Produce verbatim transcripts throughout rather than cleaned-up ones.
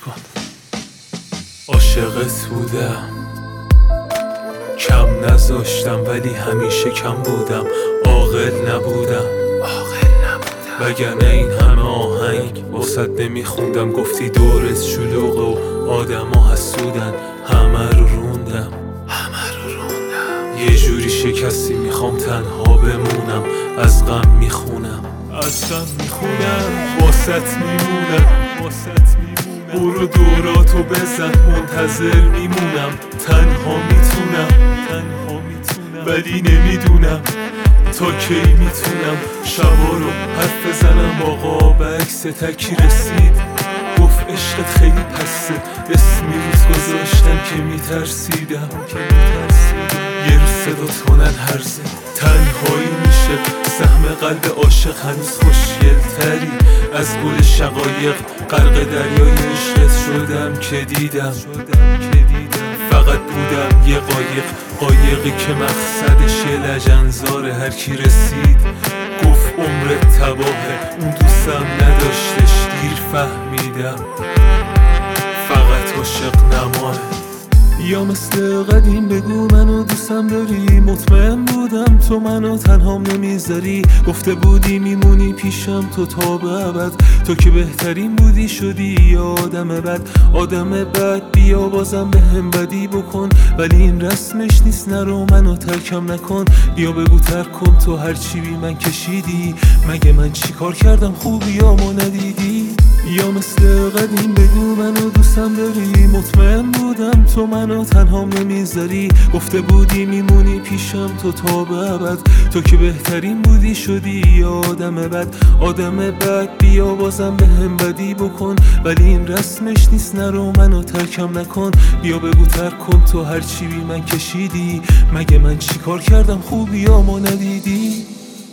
کن. عاشقت بودم، کم نذاشتم ولی همیشه کم بودم. عاقل نبودم، عاقل نبودم وگرنه این همه آهنگ واسط نمیخوندم. گفتی دورت شلوغ و آدما حسودن، همه رو روندم، همه رو روندم. یه جوری شکستی میخوام تنها بمونم، از غم میخونم، از غم میخونم. واسط میمونم، واسط میمونم. برو دوراتو بزن، منتظر میمونم. تنها میتونم، تنها میتونم ولی نمیدونم تا کی میتونم شبا رو حرف بزنم. آقا به عکس تکی رسید، گفت عشقت خیلی پسته. اسمی روز گذاشتم که میترسیدم، که میترسیدم یه روز صدات کنن هرزه. تنهایی میشه سهم قلب عاشق، هنوز خوشگل تری از گل شقایق. غرق دریای عشقت شدم که دیدم، فقط بودم یه قایق. قایقی که مقصدش یه لجنزاره. هر کی رسید گفت عمرت تباهه، اون دوستم نداشتش، دیر فهمیدم فقط عاشق نماه. یا مثل قدیم بگو منو دوستم داری، مطمئن بودم تو منو تنهام نمیذاری. گفته بودی میمونی پیشم تو تا به ابد، تو که بهترین بودی شدی یه آدم بد. آدم بد بیا بازم به هم بدی بکن، ولی این رسمش نیست، نرو منو ترکم نکن. بیا بگو ترک کن تو هرچی بی من کشیدی، مگه من چی کار کردم خوبیامو ندیدی؟ یا مثل قدیم بگو منو دوستم داری، مطمئن بودم تو منو تنهام نمیذاری. گفته بودی میمونی پیشم تو تا به ابد، تو که بهترین بودی شدی یه آدم بد. آدم بد بیا بازم به هم بدی بکن، ولی این رسمش نیست، نرو منو ترکم نکن. بیا بگو ترک کن تو هرچی بی من کشیدی، مگه من چی کار کردم خوبیامو ندیدی؟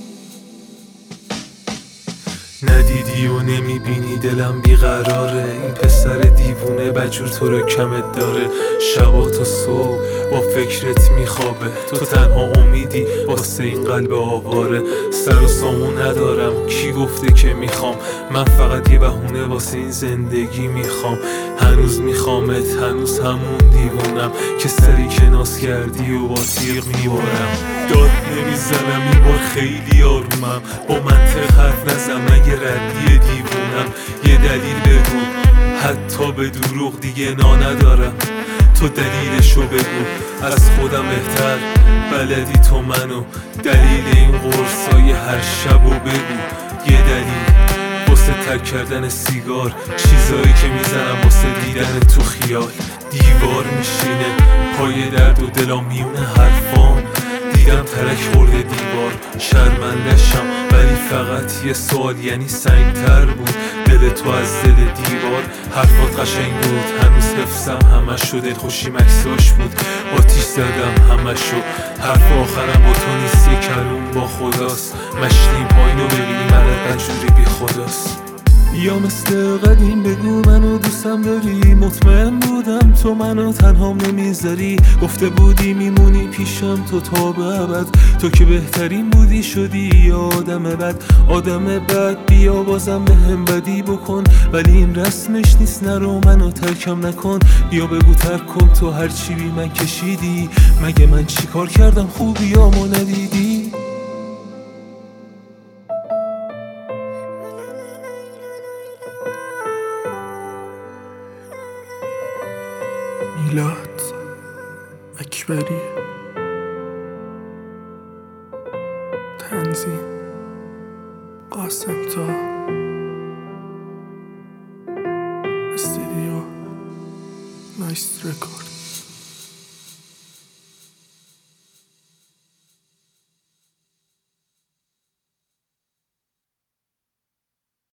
ندیدی و نمیبینی دلم بیقراره. این پسر دیوونه بجور تو رو کمت داره. شبا تا صبح با فکرت میخوابه، تو تنها امیدی واسه این قلب آواره. سر و سامون ندارم، کی گفته که میخوام؟ من فقط یه بهونه واسه این زندگی میخوام. هنوز میخوامت، هنوز همون دیوونم که سری کناس کردی و با تیغ میبارم. داد نمیزنم این بار خیلی آرومم، با منطق حرف نزن مگه ردی دیوونم. یه دلیل بگو، حتی به دروغ دیگه نا ندارم. تو دلیلشو بگو، از خودم بهتر بلدی تو منو. دلیل این قرصای هر شبو بگو، یه دلیل واسه ترک کردن سیگار. چیزایی که میزنم واسه دیدن تو خیال. دیوار میشینه پای درد و دلام میونه حرفام. دیدم ترک خورده دیوار، شرمندشم ولی فقط یه سوال، یعنی سنگتر بود دل تو از دل دیوار. حرفات قشنگ بود، هنوز حفظم همشو، دل خوشی مکساش بود، آتیش زدم همشو. حرف آخرم با تو نیست، یه کلوم با خداست. مشتیم پایینو ببینی مدد بجوری بی خداست. یا مثل قدیم بگو منو دوستم داری، مطمئن بودم تو منو تنهام نمیذاری. گفته بودی میمونی پیشم تو تا به ابد، تو که بهترین بودی شدی یه آدم بد. آدم بد بیا بازم به هم بدی بکن، ولی این رسمش نیست، نرو منو ترکم نکن. بیا بگو ترک کن تو هرچی بی من کشیدی، مگه من چی کار کردم خوبیامو ندیدی؟ میلاد اکبری. تنظیم قاسم تا. استودیو نایس رکورد.